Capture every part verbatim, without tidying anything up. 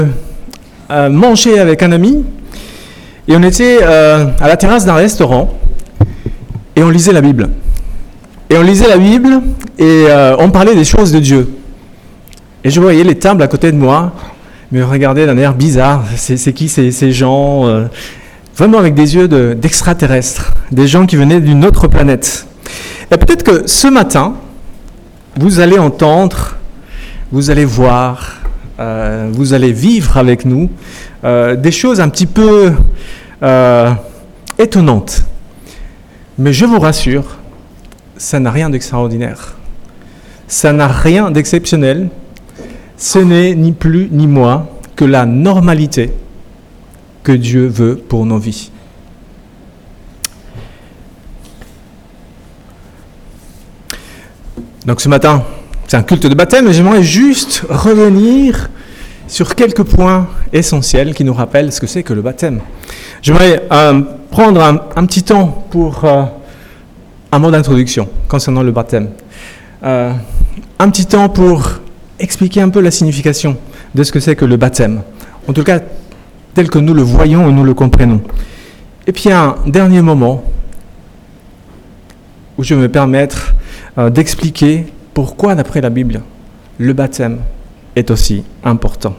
euh, manger avec un ami et on était euh, à la terrasse d'un restaurant et on lisait la Bible. Et on lisait la Bible et euh, on parlait des choses de Dieu. Et je voyais les tables à côté de moi me regarder d'un air bizarre. C'est, c'est qui ces, ces gens euh, vraiment avec des yeux de, d'extraterrestres, des gens qui venaient d'une autre planète. Et peut-être que ce matin, vous allez entendre, vous allez voir, euh, vous allez vivre avec nous euh, des choses un petit peu euh, étonnantes. Mais je vous rassure, ça n'a rien d'extraordinaire. Ça n'a rien d'exceptionnel. Ce n'est ni plus ni moins que la normalité que Dieu veut pour nos vies. Donc ce matin, c'est un culte de baptême, mais j'aimerais juste revenir sur quelques points essentiels qui nous rappellent ce que c'est que le baptême. J'aimerais euh, prendre un, un petit temps pour euh, un mot d'introduction concernant le baptême. Euh, un petit temps pour expliquer un peu la signification de ce que c'est que le baptême. En tout cas, tel que nous le voyons et nous le comprenons. Et puis un dernier moment où je vais me permettre euh, d'expliquer pourquoi, d'après la Bible, le baptême est aussi important.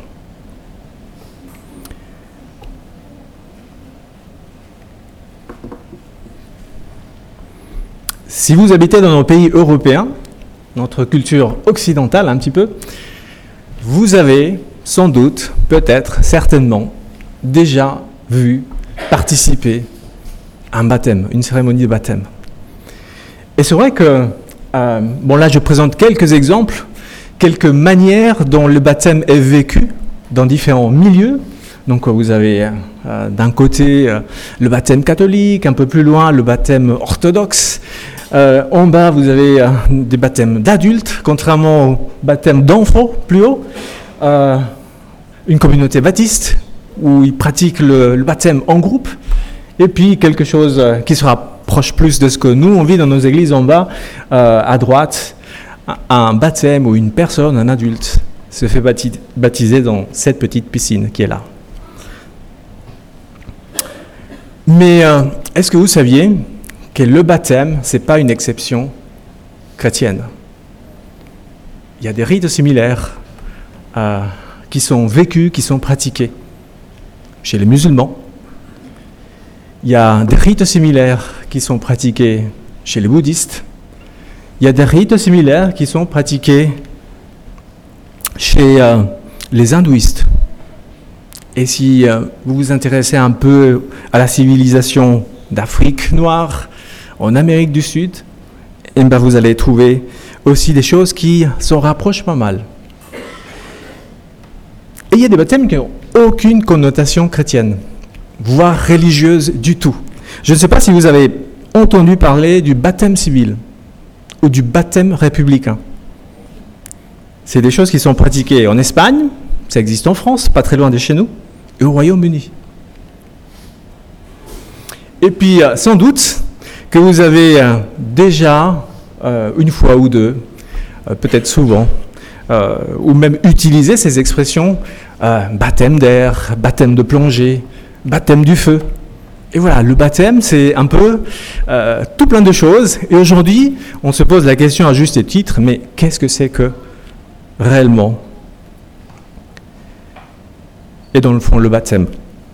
Si vous habitez dans nos pays européens, notre culture occidentale un petit peu, vous avez sans doute, peut-être, certainement, déjà vu participer à un baptême, une cérémonie de baptême. Et c'est vrai que, euh, bon là je présente quelques exemples, quelques manières dont le baptême est vécu dans différents milieux. Donc vous avez euh, d'un côté euh, le baptême catholique, un peu plus loin le baptême orthodoxe. Euh, en bas, vous avez euh, des baptêmes d'adultes, contrairement au baptême d'enfants, plus haut. Euh, une communauté baptiste, où ils pratiquent le, le baptême en groupe. Et puis, quelque chose euh, qui se rapproche plus de ce que nous, on vit dans nos églises en bas, euh, à droite, un baptême où une personne, un adulte, se fait baptiser dans cette petite piscine qui est là. Mais euh, est-ce que vous saviez que le baptême, ce n'est pas une exception chrétienne? Il y a des rites similaires euh, qui sont vécus, qui sont pratiqués chez les musulmans. Il y a des rites similaires qui sont pratiqués chez les bouddhistes. Il y a des rites similaires qui sont pratiqués chez euh, les hindouistes. Et si euh, vous vous intéressez un peu à la civilisation d'Afrique noire, en Amérique du Sud, eh bien vous allez trouver aussi des choses qui s'en rapprochent pas mal. Et il y a des baptêmes qui n'ont aucune connotation chrétienne, voire religieuse du tout. Je ne sais pas si vous avez entendu parler du baptême civil ou du baptême républicain. C'est des choses qui sont pratiquées en Espagne, ça existe en France, pas très loin de chez nous, et au Royaume-Uni. Et puis, sans doute, que vous avez euh, déjà, euh, une fois ou deux, euh, peut-être souvent, euh, ou même utilisé ces expressions, euh, baptême d'air, baptême de plongée, baptême du feu. Et voilà, le baptême, c'est un peu euh, tout plein de choses. Et aujourd'hui, on se pose la question à juste titre, mais qu'est-ce que c'est que réellement? Et dans le fond, le baptême.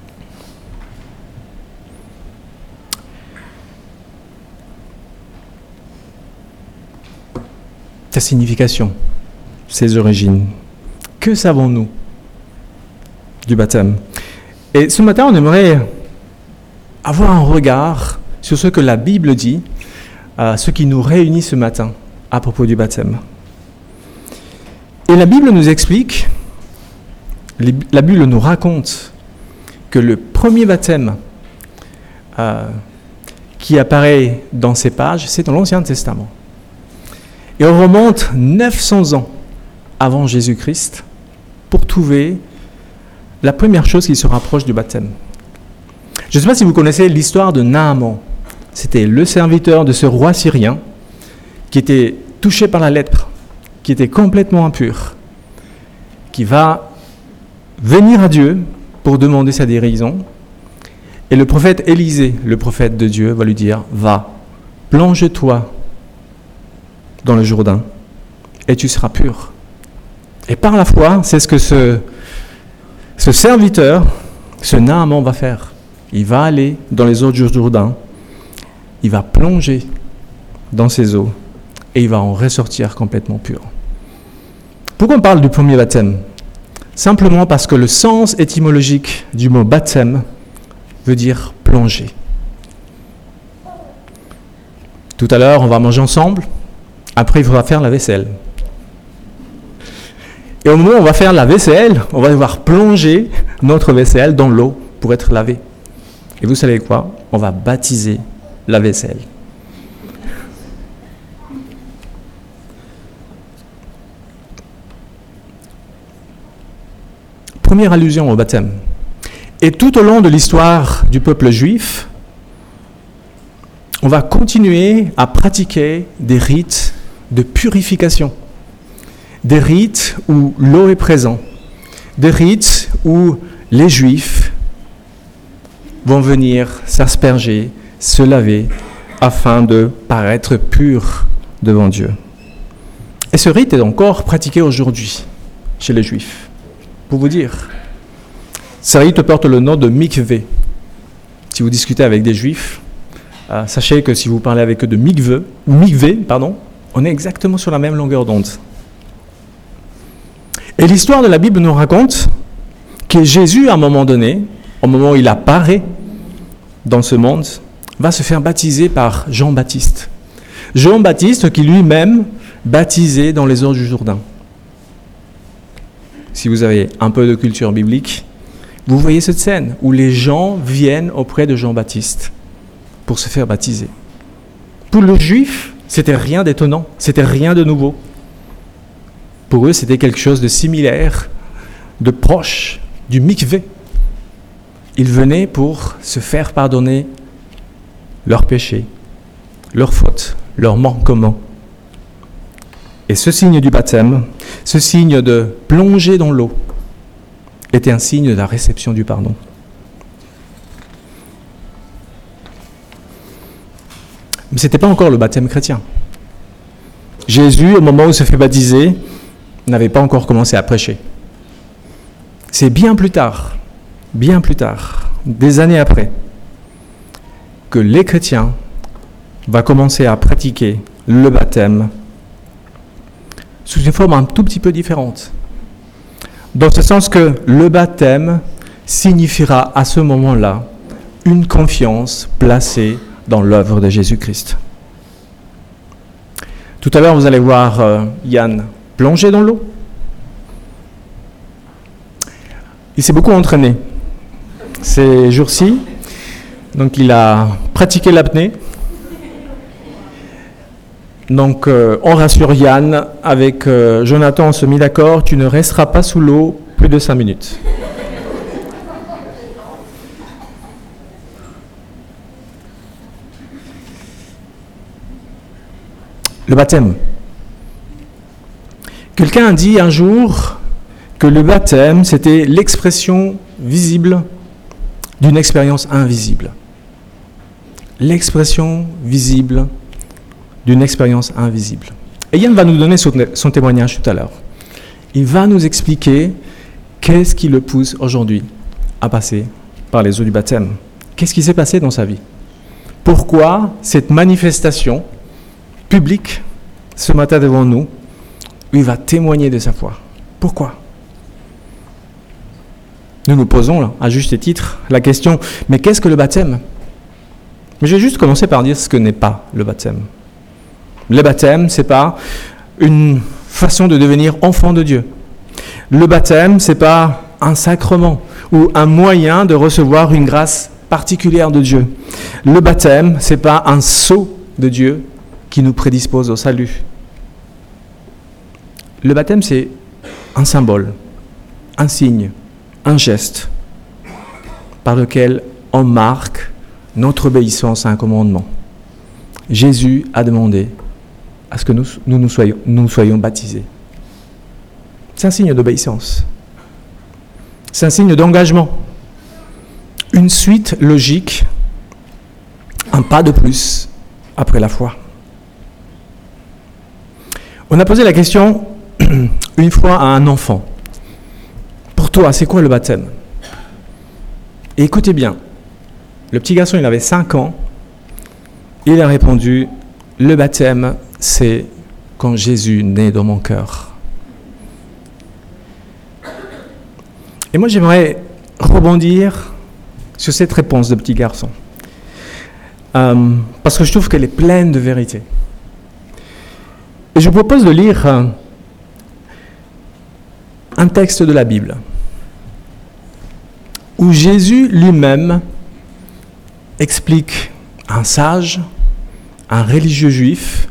Sa signification, ses origines. Que savons-nous du baptême? Et ce matin, on aimerait avoir un regard sur ce que la Bible dit, euh, ce qui nous réunit ce matin à propos du baptême. Et la Bible nous explique, la Bible nous raconte que le premier baptême euh, qui apparaît dans ces pages, c'est dans l'Ancien Testament. Et on remonte neuf cents ans avant Jésus-Christ pour trouver la première chose qui se rapproche du baptême. Je ne sais pas si vous connaissez l'histoire de Naaman. C'était le serviteur de ce roi syrien qui était touché par la lèpre, qui était complètement impur, qui va venir à Dieu pour demander sa guérison. Et le prophète Élisée, le prophète de Dieu, va lui dire, va, plonge-toi dans le Jourdain et tu seras pur. Et par la foi, c'est ce que ce, ce serviteur, ce Naaman va faire. Il va aller dans les eaux du Jourdain, il va plonger dans ces eaux et il va en ressortir complètement pur. Pourquoi on parle du premier baptême ? Simplement parce que le sens étymologique du mot baptême veut dire plonger. Tout à l'heure, on va manger ensemble. Après, il faudra faire la vaisselle. Et au moment où on va faire la vaisselle, on va devoir plonger notre vaisselle dans l'eau pour être lavé. Et vous savez quoi ? On va baptiser la vaisselle. Première allusion au baptême. Et tout au long de l'histoire du peuple juif, on va continuer à pratiquer des rites de purification, des rites où l'eau est présente, des rites où les Juifs vont venir s'asperger, se laver, afin de paraître purs devant Dieu. Et ce rite est encore pratiqué aujourd'hui chez les Juifs. Pour vous dire, ce rite porte le nom de mikvé. Si vous discutez avec des Juifs, euh, sachez que si vous parlez avec eux de mikvé, ou mikvé, pardon, on est exactement sur la même longueur d'onde. Et l'histoire de la Bible nous raconte que Jésus, à un moment donné, au moment où il apparaît dans ce monde, va se faire baptiser par Jean-Baptiste. Jean-Baptiste qui lui-même baptisait dans les eaux du Jourdain. Si vous avez un peu de culture biblique, vous voyez cette scène où les gens viennent auprès de Jean-Baptiste pour se faire baptiser. Pour le juif, c'était rien d'étonnant, c'était rien de nouveau. Pour eux, c'était quelque chose de similaire, de proche, du mikvé. Ils venaient pour se faire pardonner leurs péchés, leurs fautes, leurs manquements. Et ce signe du baptême, ce signe de plonger dans l'eau, était un signe de la réception du pardon. Mais ce n'était pas encore le baptême chrétien. Jésus, au moment où il se fait baptiser, n'avait pas encore commencé à prêcher. C'est bien plus tard, bien plus tard, des années après, que les chrétiens vont commencer à pratiquer le baptême sous une forme un tout petit peu différente. Dans ce sens que le baptême signifiera à ce moment-là une confiance placée dans l'œuvre de Jésus-Christ. Tout à l'heure, vous allez voir euh, Yann plonger dans l'eau. Il s'est beaucoup entraîné ces jours-ci, donc il a pratiqué l'apnée. Donc, euh, on rassure Yann, avec euh, Jonathan, on se mit d'accord, tu ne resteras pas sous l'eau plus de cinq minutes. Le baptême. Quelqu'un a dit un jour que le baptême, c'était l'expression visible d'une expérience invisible. L'expression visible d'une expérience invisible. Et Yann va nous donner son, son témoignage tout à l'heure. Il va nous expliquer qu'est-ce qui le pousse aujourd'hui à passer par les eaux du baptême. Qu'est-ce qui s'est passé dans sa vie? Pourquoi cette manifestation publique ce matin devant nous, où il va témoigner de sa foi? Pourquoi? Nous nous posons là, à juste titre, la question, mais qu'est-ce que le baptême? Mais je vais juste commencer par dire ce que n'est pas le baptême. Le baptême, ce n'est pas une façon de devenir enfant de Dieu. Le baptême, ce n'est pas un sacrement ou un moyen de recevoir une grâce particulière de Dieu. Le baptême, ce n'est pas un sceau de Dieu qui nous prédispose au salut. Le baptême, c'est un symbole, un signe, un geste par lequel on marque notre obéissance à un commandement. Jésus a demandé à ce que nous nous, nous, soyons, nous soyons baptisés. C'est un signe d'obéissance. C'est un signe d'engagement, une suite logique, un pas de plus après la foi. On a posé la question une fois à un enfant. Pour toi, c'est quoi le baptême ? Et écoutez bien, le petit garçon, il avait cinq ans, il a répondu, le baptême, c'est quand Jésus naît dans mon cœur. Et moi, j'aimerais rebondir sur cette réponse de petit garçon. Euh, parce que je trouve qu'elle est pleine de vérité. Et je vous propose de lire euh, un texte de la Bible où Jésus lui-même explique à un sage, un religieux juif,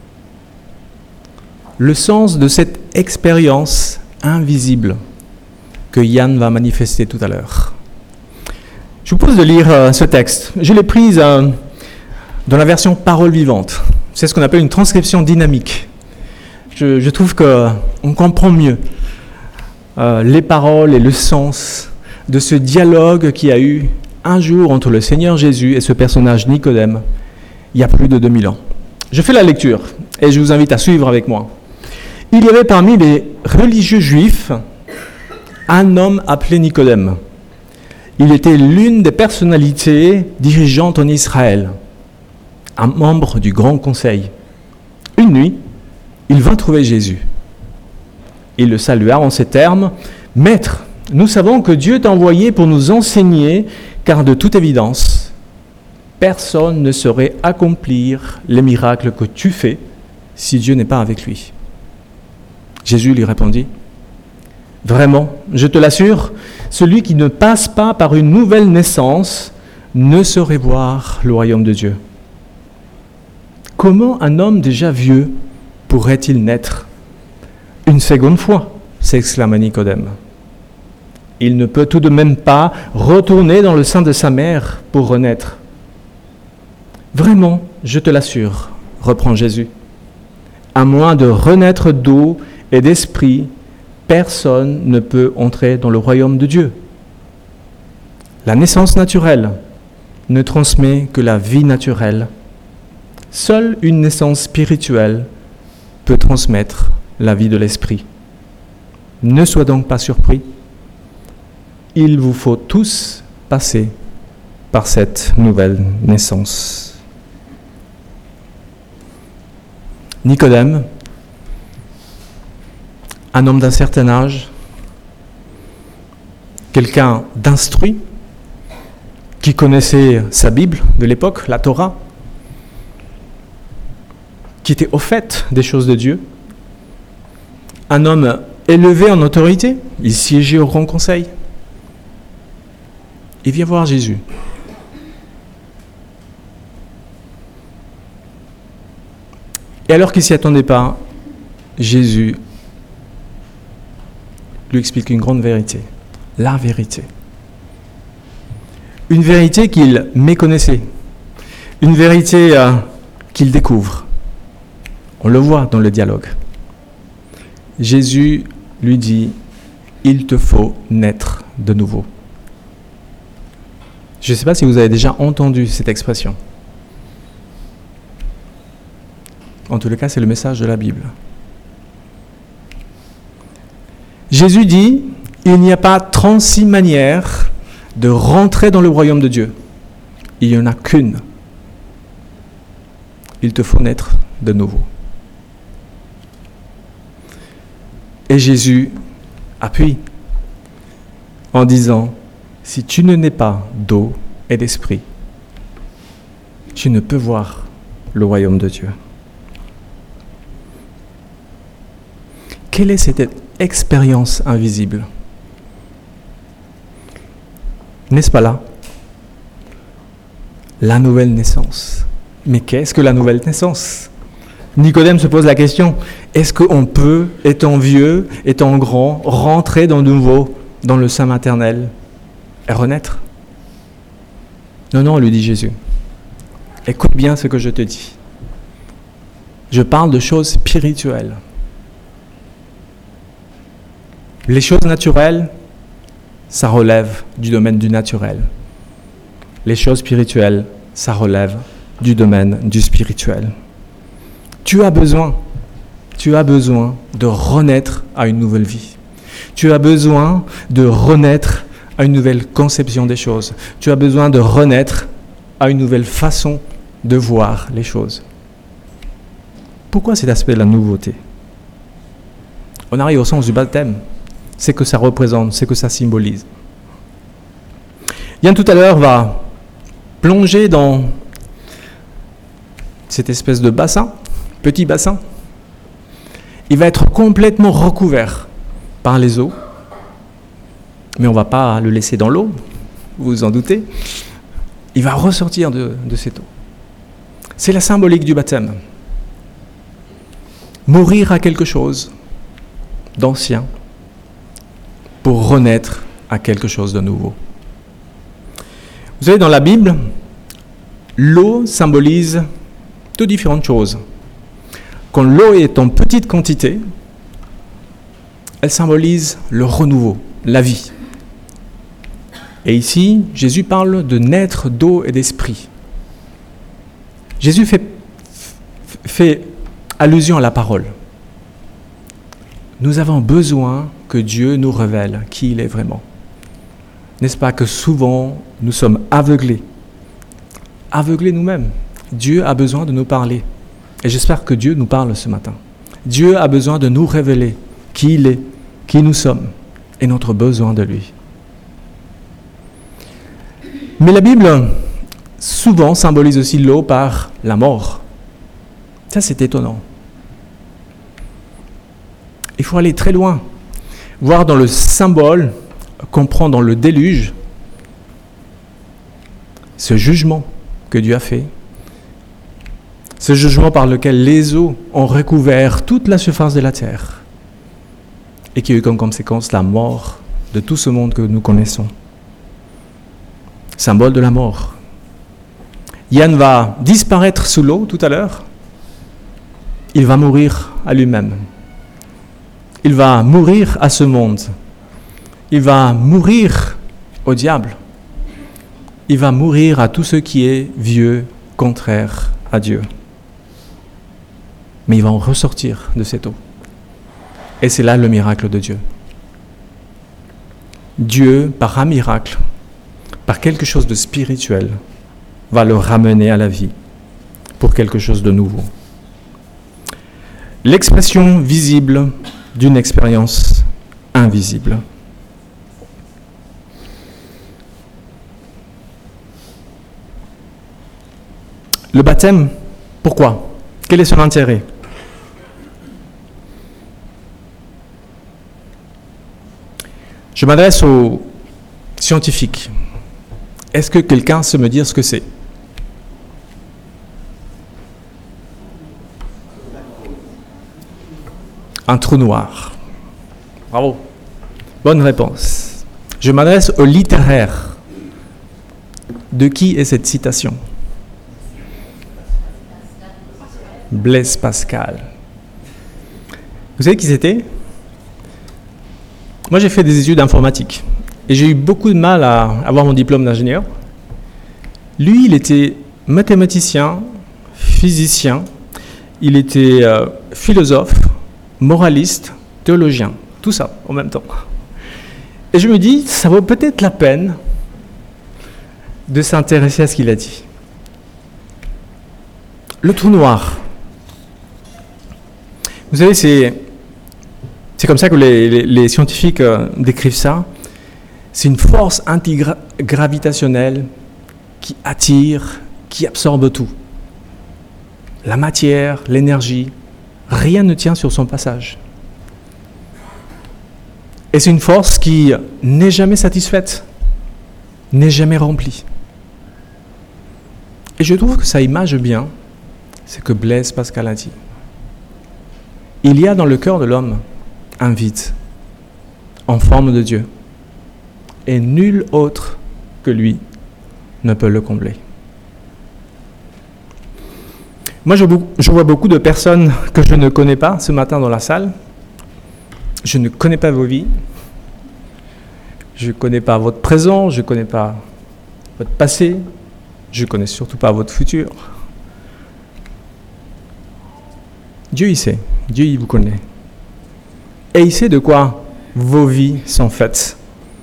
le sens de cette expérience invisible que Yann va manifester tout à l'heure. Je vous propose de lire euh, ce texte. Je l'ai prise euh, dans la version parole vivante. C'est ce qu'on appelle une transcription dynamique. Je, je trouve qu'on comprend mieux euh, les paroles et le sens de ce dialogue qu'il y a eu un jour entre le Seigneur Jésus et ce personnage Nicodème, il y a plus de deux mille ans. Je fais la lecture et je vous invite à suivre avec moi. Il y avait parmi les religieux juifs un homme appelé Nicodème. Il était l'une des personnalités dirigeantes en Israël, un membre du Grand Conseil. Une nuit, il vint trouver Jésus. Il le salua en ces termes, « Maître, nous savons que Dieu t'a envoyé pour nous enseigner, car de toute évidence, personne ne saurait accomplir les miracles que tu fais si Dieu n'est pas avec lui. » Jésus lui répondit, « Vraiment, je te l'assure, celui qui ne passe pas par une nouvelle naissance ne saurait voir le royaume de Dieu. » Comment un homme déjà vieux pourrait-il naître une seconde fois ? S'exclama Nicodème. Il ne peut tout de même pas retourner dans le sein de sa mère pour renaître. Vraiment, je te l'assure, reprend Jésus, à moins de renaître d'eau et d'esprit, personne ne peut entrer dans le royaume de Dieu. La naissance naturelle ne transmet que la vie naturelle. Seule une naissance spirituelle peut transmettre la vie de l'esprit. Ne sois donc pas surpris. Il vous faut tous passer par cette nouvelle naissance. Nicodème, un homme d'un certain âge, quelqu'un d'instruit, qui connaissait sa Bible de l'époque, la Torah, qui était au fait des choses de Dieu, un homme élevé en autorité, il siégeait au Grand Conseil. Il vient voir Jésus. Et alors qu'il ne s'y attendait pas, Jésus lui explique une grande vérité, la vérité. Une vérité qu'il méconnaissait, une vérité euh, qu'il découvre. On le voit dans le dialogue. Jésus lui dit, « Il te faut naître de nouveau. » Je ne sais pas si vous avez déjà entendu cette expression. En tout cas, c'est le message de la Bible. Jésus dit, il n'y a pas trente-six manières de rentrer dans le royaume de Dieu. Il n'y en a qu'une. Il te faut naître de nouveau. Et Jésus appuie en disant, si tu ne nais pas d'eau et d'esprit, tu ne peux voir le royaume de Dieu. Quelle est cette expérience invisible ? N'est-ce pas là ? La nouvelle naissance. Mais qu'est-ce que la nouvelle naissance ? Nicodème se pose la question, est-ce qu'on peut, étant vieux, étant grand, rentrer de nouveau dans le sein maternel et renaître ? Non, non, lui dit Jésus. Écoute bien ce que je te dis. Je parle de choses spirituelles. Les choses naturelles, ça relève du domaine du naturel. Les choses spirituelles, ça relève du domaine du spirituel. Tu as besoin, tu as besoin de renaître à une nouvelle vie. Tu as besoin de renaître à une nouvelle conception des choses. Tu as besoin de renaître à une nouvelle façon de voir les choses. Pourquoi cet aspect de la nouveauté? On arrive au sens du baptême. C'est que ça représente, c'est que ça symbolise. Yann tout à l'heure va plonger dans cette espèce de bassin, petit bassin. Il va être complètement recouvert par les eaux, mais on ne va pas le laisser dans l'eau, vous vous en doutez. Il va ressortir de, de cette eau. C'est la symbolique du baptême. Mourir à quelque chose d'ancien pour renaître à quelque chose de nouveau. Vous savez, dans la Bible, l'eau symbolise deux différentes choses. Quand l'eau est en petite quantité, elle symbolise le renouveau, la vie. Et ici, Jésus parle de naître d'eau et d'esprit. Jésus fait, fait allusion à la parole. Nous avons besoin que Dieu nous révèle qui il est vraiment. N'est-ce pas que souvent, nous sommes aveuglés, aveuglés nous-mêmes. Dieu a besoin de nous parler. Et j'espère que Dieu nous parle ce matin. Dieu a besoin de nous révéler qui il est, qui nous sommes et notre besoin de lui. Mais la Bible, souvent, symbolise aussi l'eau par la mort. Ça, c'est étonnant. Il faut aller très loin, voir dans le symbole qu'on prend dans le déluge, ce jugement que Dieu a fait, ce jugement par lequel les eaux ont recouvert toute la surface de la terre et qui a eu comme conséquence la mort de tout ce monde que nous connaissons. Symbole de la mort. Yann va disparaître sous l'eau tout à l'heure. Il va mourir à lui-même. Il va mourir à ce monde. Il va mourir au diable. Il va mourir à tout ce qui est vieux, contraire à Dieu. Mais il va en ressortir de cette eau. Et c'est là le miracle de Dieu. Dieu, par un miracle, par quelque chose de spirituel, va le ramener à la vie pour quelque chose de nouveau. L'expression visible d'une expérience invisible. Le baptême, pourquoi? Quel est son intérêt? Je m'adresse aux scientifiques. Est-ce que quelqu'un sait me dire ce que c'est? Un trou noir. Bravo. Bonne réponse. Je m'adresse aux littéraires. De qui est cette citation? Blaise Pascal. Vous savez qui c'était? Moi, j'ai fait des études informatiques et j'ai eu beaucoup de mal à avoir mon diplôme d'ingénieur. Lui, il était mathématicien, physicien, il était euh, philosophe, moraliste, théologien, tout ça en même temps. Et je me dis, ça vaut peut-être la peine de s'intéresser à ce qu'il a dit. Le trou noir. Vous savez, c'est, c'est comme ça que les, les, les scientifiques euh, décrivent ça. C'est une force antigravitationnelle qui attire, qui absorbe tout. La matière, l'énergie, rien ne tient sur son passage. Et c'est une force qui n'est jamais satisfaite, n'est jamais remplie. Et je trouve que ça image bien ce que Blaise Pascal a dit. Il y a dans le cœur de l'homme un vide en forme de Dieu. Et nul autre que lui ne peut le combler. Moi, je, je vois beaucoup de personnes que je ne connais pas ce matin dans la salle. Je ne connais pas vos vies. Je ne connais pas votre présent, je ne connais pas votre passé, je ne connais surtout pas votre futur. Dieu, il sait. Dieu, il vous connaît. Et il sait de quoi vos vies sont faites.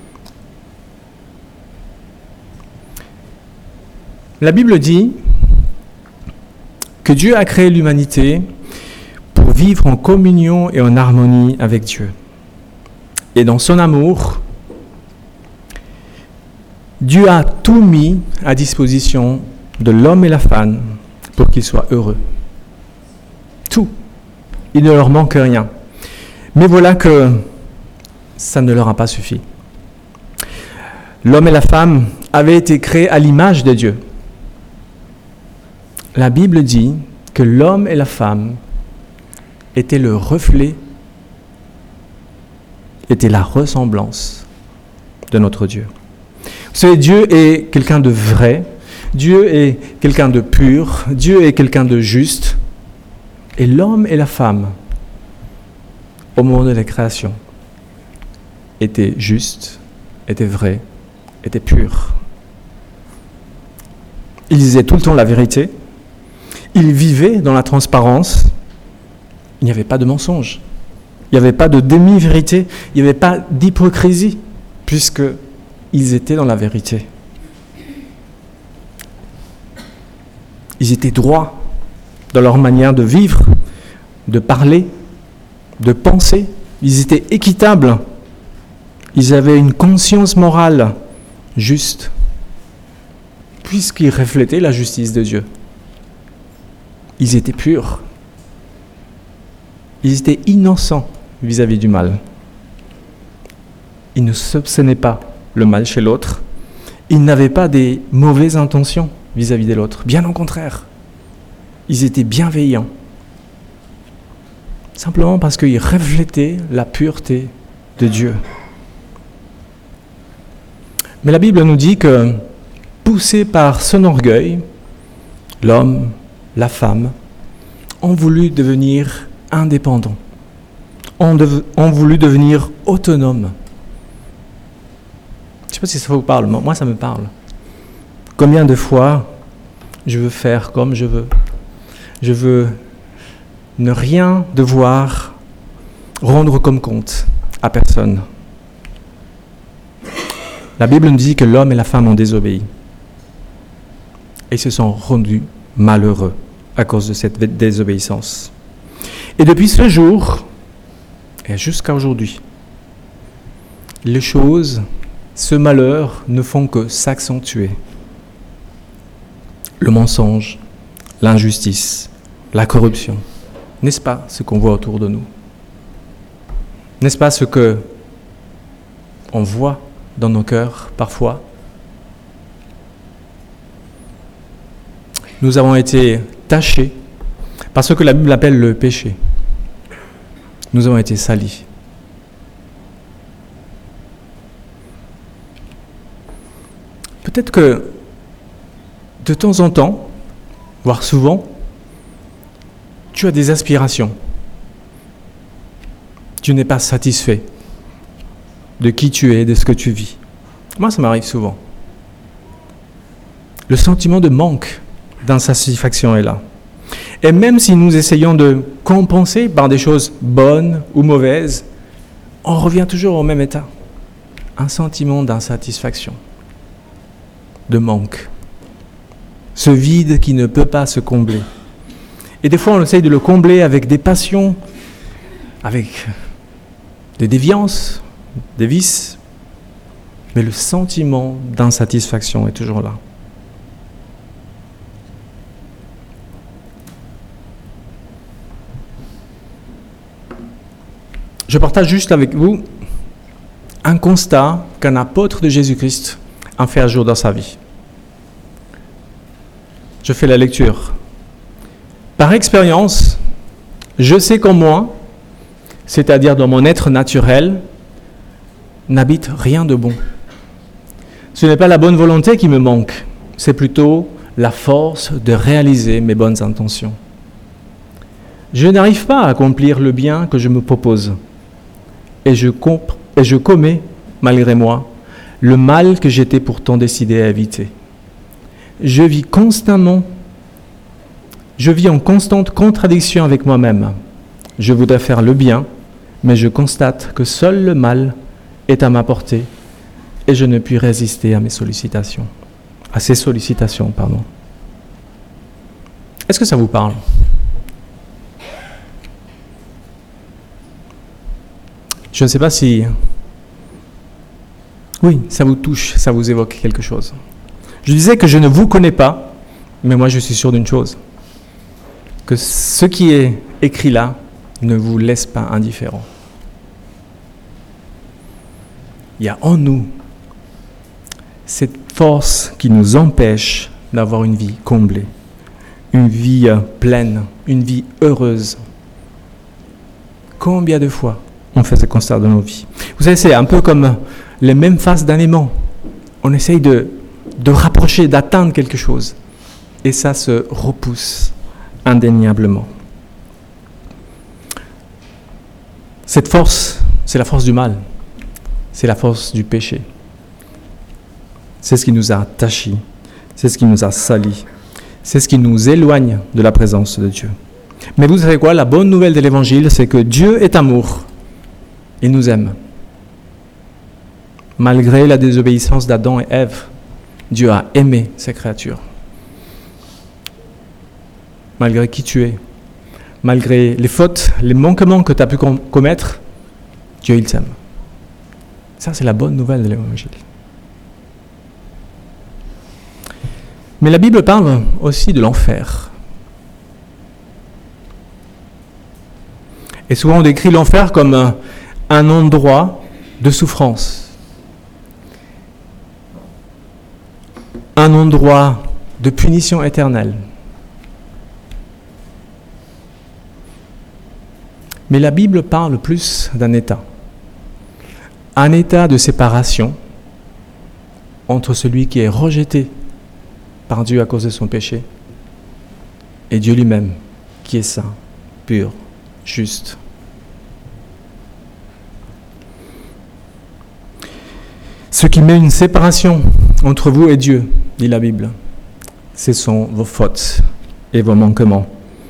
La Bible dit que Dieu a créé l'humanité pour vivre en communion et en harmonie avec Dieu. Et dans son amour, Dieu a tout mis à disposition de l'homme et la femme pour qu'ils soient heureux. Tout. Il ne leur manque rien. Mais voilà que ça ne leur a pas suffi. L'homme et la femme avaient été créés à l'image de Dieu. La Bible dit que l'homme et la femme étaient le reflet, étaient la ressemblance de notre Dieu. Vous savez, Dieu est quelqu'un de vrai, Dieu est quelqu'un de pur, Dieu est quelqu'un de juste. Et l'homme et la femme, au moment de la création, étaient justes, étaient vrais, étaient purs. Ils disaient tout le temps la vérité, ils vivaient dans la transparence, il n'y avait pas de mensonge, il n'y avait pas de demi-vérité, il n'y avait pas d'hypocrisie, puisqu'ils étaient dans la vérité. Ils étaient droits dans leur manière de vivre, de parler, de penser. Ils étaient équitables. Ils avaient une conscience morale juste, puisqu'ils reflétaient la justice de Dieu. Ils étaient purs. Ils étaient innocents vis-à-vis du mal. Ils ne soupçonnaient pas le mal chez l'autre. Ils n'avaient pas des mauvaises intentions vis-à-vis de l'autre. Bien au contraire. Ils étaient bienveillants. Simplement parce qu'ils reflétaient la pureté de Dieu. Mais la Bible nous dit que, poussés par son orgueil, l'homme, la femme, ont voulu devenir indépendants, ont, de, ont voulu devenir autonomes. Je ne sais pas si ça vous parle, moi ça me parle. Combien de fois je veux faire comme je veux, je veux ne rien devoir rendre comme compte à personne. La Bible nous dit que l'homme et la femme ont désobéi et se sont rendus malheureux à cause de cette désobéissance. Et depuis ce jour, et jusqu'à aujourd'hui, les choses, ce malheur, ne font que s'accentuer. Le mensonge, l'injustice, la corruption, n'est-ce pas ce qu'on voit autour de nous? N'est-ce pas ce que on voit dans nos cœurs parfois? Nous avons été tachés par ce que la Bible appelle le péché. Nous avons été salis. Peut-être que de temps en temps, voire souvent, tu as des aspirations. Tu n'es pas satisfait de qui tu es, de ce que tu vis. Moi, ça m'arrive souvent. Le sentiment de manque d'insatisfaction est là. Et même si nous essayons de compenser par des choses bonnes ou mauvaises, on revient toujours au même état. Un sentiment d'insatisfaction, de manque. Ce vide qui ne peut pas se combler. Et des fois, on essaye de le combler avec des passions, avec des déviances, des vices. Mais le sentiment d'insatisfaction est toujours là. Je partage juste avec vous un constat qu'un apôtre de Jésus-Christ a fait un jour dans sa vie. Je fais la lecture. Par expérience, je sais qu'en moi, c'est-à-dire dans mon être naturel, n'habite rien de bon. Ce n'est pas la bonne volonté qui me manque, c'est plutôt la force de réaliser mes bonnes intentions. Je n'arrive pas à accomplir le bien que je me propose, et je, comp- et je commets, malgré moi, le mal que j'étais pourtant décidé à éviter. Je vis constamment, je vis en constante contradiction avec moi-même. Je voudrais faire le bien, mais je constate que seul le mal est à ma portée et je ne puis résister à mes sollicitations, à ces sollicitations, pardon. Est-ce que ça vous parle? Je ne sais pas si... Oui, ça vous touche, ça vous évoque quelque chose. Je disais que je ne vous connais pas, mais moi je suis sûr d'une chose, que ce qui est écrit là ne vous laisse pas indifférent. Il y a en nous cette force qui nous empêche d'avoir une vie comblée, une vie pleine, une vie heureuse. Combien de fois on fait ce constat dans nos vies? Vous savez, c'est un peu comme les mêmes faces d'un aimant. On essaye de, de rapprocher, d'atteindre quelque chose. Et ça se repousse indéniablement. Cette force, c'est la force du mal. C'est la force du péché. C'est ce qui nous a tachis. C'est ce qui nous a salis. C'est ce qui nous éloigne de la présence de Dieu. Mais vous savez quoi? La bonne nouvelle de l'Évangile, c'est que Dieu est amour. Il nous aime. Malgré la désobéissance d'Adam et Ève, Dieu a aimé ses créatures. Malgré qui tu es, malgré les fautes, les manquements que tu as pu com- commettre, Dieu, il t'aime. Ça, c'est la bonne nouvelle de l'Évangile. Mais la Bible parle aussi de l'enfer. Et souvent, on décrit l'enfer comme un, un endroit de souffrance. Un endroit de punition éternelle. Mais la Bible parle plus d'un état. Un état de séparation entre celui qui est rejeté par Dieu à cause de son péché et Dieu lui-même qui est saint, pur, juste. Ce qui met une séparation entre vous et Dieu, dit la Bible, ce sont vos fautes et vos manquements.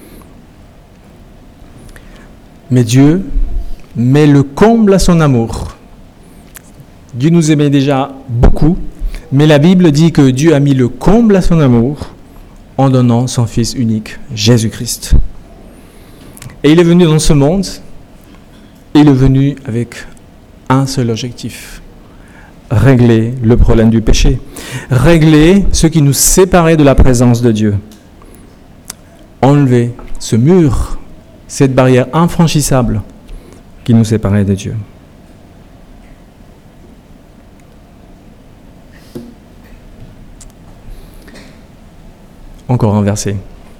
Mais Dieu met le comble à son amour. Dieu nous aimait déjà beaucoup, mais la Bible dit que Dieu a mis le comble à son amour en donnant son Fils unique, Jésus-Christ. Et il est venu dans ce monde, et il est venu avec un seul objectif: régler le problème du péché, régler ce qui nous séparait de la présence de Dieu, enlever ce mur, cette barrière infranchissable qui nous séparait de Dieu. Encore un verset.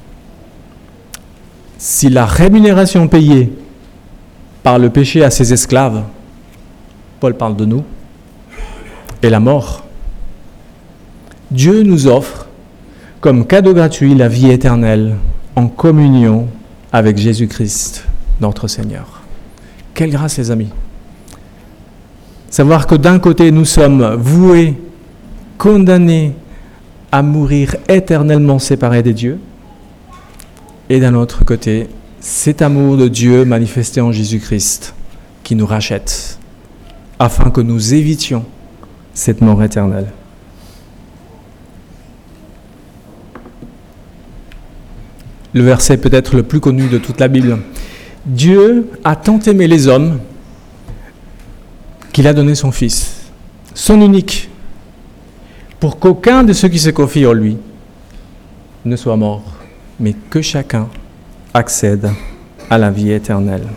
Si la rémunération payée par le péché à ses esclaves, Paul parle de nous, est la mort, Dieu nous offre comme cadeau gratuit la vie éternelle en communion avec Jésus-Christ, notre Seigneur. Quelle grâce, les amis! Savoir que d'un côté, nous sommes voués, condamnés à mourir éternellement séparés de Dieu, et d'un autre côté, cet amour de Dieu manifesté en Jésus-Christ qui nous rachète, afin que nous évitions cette mort éternelle. Le verset peut-être le plus connu de toute la Bible. Dieu a tant aimé les hommes qu'il a donné son Fils, son unique, pour qu'aucun de ceux qui se confient en lui ne soit mort, mais que chacun accède à la vie éternelle.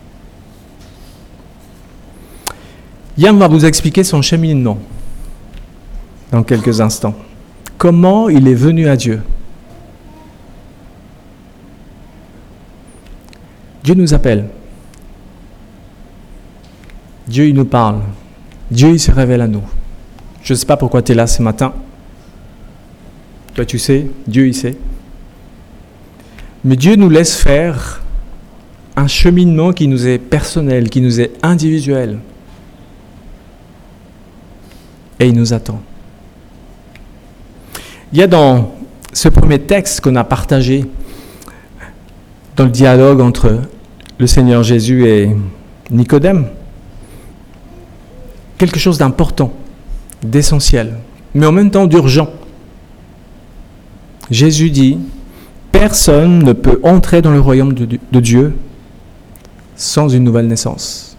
Yann va vous expliquer son cheminement dans quelques instants. Comment il est venu à Dieu. Dieu nous appelle. Dieu, il nous parle. Dieu, il se révèle à nous. Je ne sais pas pourquoi tu es là ce matin. Toi, tu sais, Dieu, il sait. Mais Dieu nous laisse faire un cheminement qui nous est personnel, qui nous est individuel. et il nous attend. Il y a dans ce premier texte qu'on a partagé dans le dialogue entre le Seigneur Jésus et Nicodème, quelque chose d'important, d'essentiel, mais en même temps d'urgent. Jésus dit, personne ne peut entrer dans le royaume de, de Dieu sans une nouvelle naissance.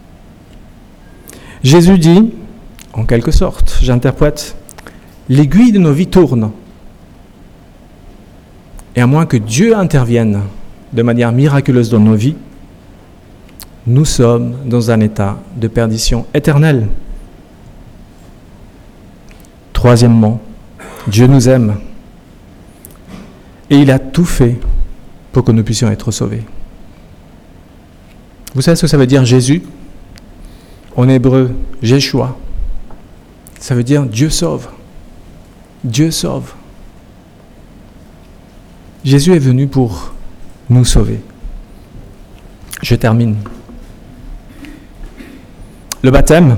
Jésus dit, en quelque sorte, j'interprète, l'aiguille de nos vies tourne. Et à moins que Dieu intervienne de manière miraculeuse dans nos vies, nous sommes dans un état de perdition éternelle. Troisièmement, Dieu nous aime. Et il a tout fait pour que nous puissions être sauvés. Vous savez ce que ça veut dire Jésus? En hébreu, Yeshua. Ça veut dire Dieu sauve. Dieu sauve. Jésus est venu pour nous sauver. Je termine. Le baptême,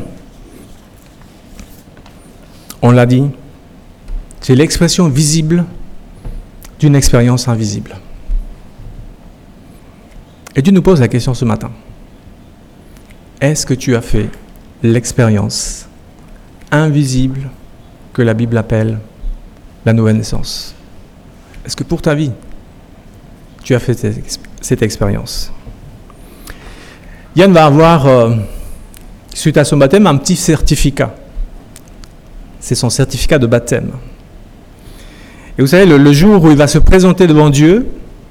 on l'a dit, c'est l'expression visible d'une expérience invisible. Et Dieu nous pose la question ce matin. Est-ce que tu as fait l'expérience invisible que la Bible appelle la nouvelle naissance? Est-ce que pour ta vie, tu as fait cette expérience? Yann va avoir, euh, suite à son baptême, un petit certificat. C'est son certificat de baptême. Et vous savez, le, le jour où il va se présenter devant Dieu,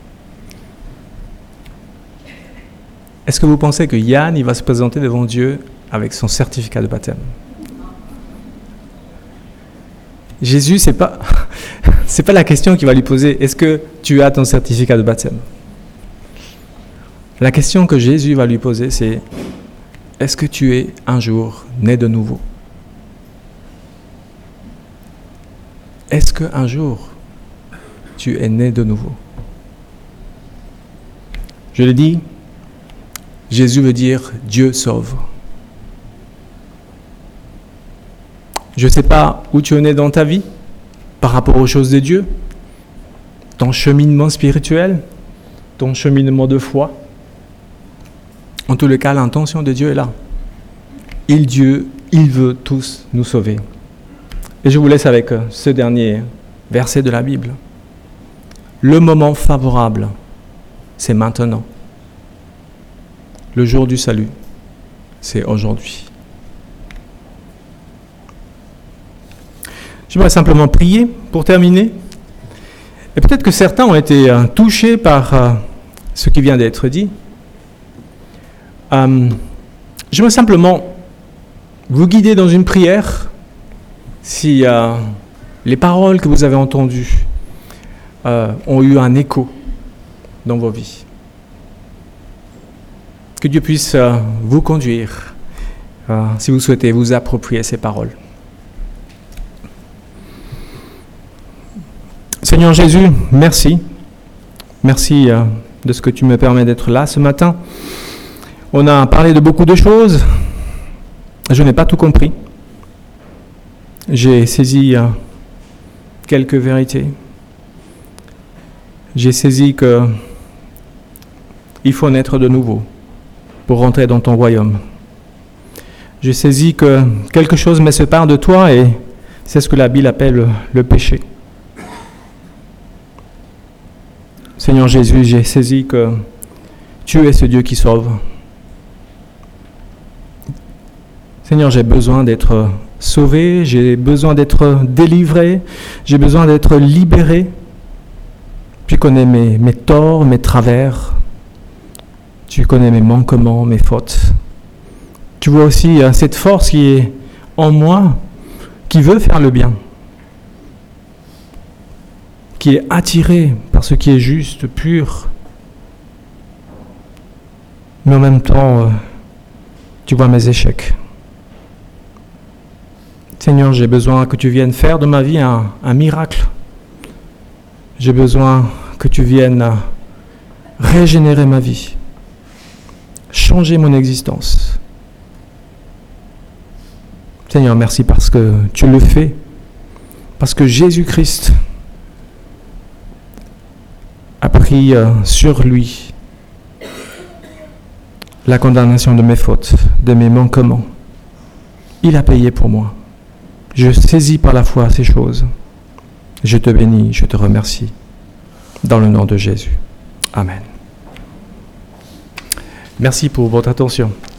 est-ce que vous pensez que Yann, il va se présenter devant Dieu avec son certificat de baptême? Jésus, c'est pas, c'est pas la question qu'il va lui poser. Est-ce que tu as ton certificat de baptême? La question que Jésus va lui poser, c'est est-ce que tu es un jour né de nouveau? Est-ce qu'un jour, tu es né de nouveau? Je l'ai dit, Jésus veut dire Dieu sauve. Je ne sais pas où tu en es dans ta vie par rapport aux choses de Dieu, ton cheminement spirituel, ton cheminement de foi. En tous les cas, l'intention de Dieu est là. Il, Dieu, il veut tous nous sauver. Et je vous laisse avec ce dernier verset de la Bible. Le moment favorable, c'est maintenant. Le jour du salut, c'est aujourd'hui. J'aimerais simplement prier pour terminer. Et peut-être que certains ont été euh, touchés par euh, ce qui vient d'être dit. Euh, j'aimerais simplement vous guider dans une prière si euh, les paroles que vous avez entendues euh, ont eu un écho dans vos vies. Que Dieu puisse euh, vous conduire, euh, si vous souhaitez vous approprier ces paroles. Seigneur Jésus, merci. Merci euh, de ce que tu me permets d'être là ce matin. On a parlé de beaucoup de choses. Je n'ai pas tout compris. J'ai saisi euh, quelques vérités. J'ai saisi que il faut naître de nouveau pour rentrer dans ton royaume. J'ai saisi que quelque chose me sépare de toi et c'est ce que la Bible appelle le péché. Seigneur Jésus, j'ai saisi que tu es ce Dieu qui sauve. Seigneur, j'ai besoin d'être sauvé, j'ai besoin d'être délivré, j'ai besoin d'être libéré. Tu connais mes, mes torts, mes travers, tu connais mes manquements, mes fautes. Tu vois aussi euh, cette force qui est en moi, qui veut faire le bien, qui est attiré par ce qui est juste, pur. Mais en même temps, euh, tu vois mes échecs. Seigneur, j'ai besoin que tu viennes faire de ma vie un, un miracle. J'ai besoin que tu viennes régénérer ma vie, changer mon existence. Seigneur, merci parce que tu le fais, parce que Jésus-Christ a pris euh, sur lui la condamnation de mes fautes, de mes manquements. Il a payé pour moi. Je saisis par la foi ces choses. Je te bénis, je te remercie. Dans le nom de Jésus. Amen. Merci pour votre attention.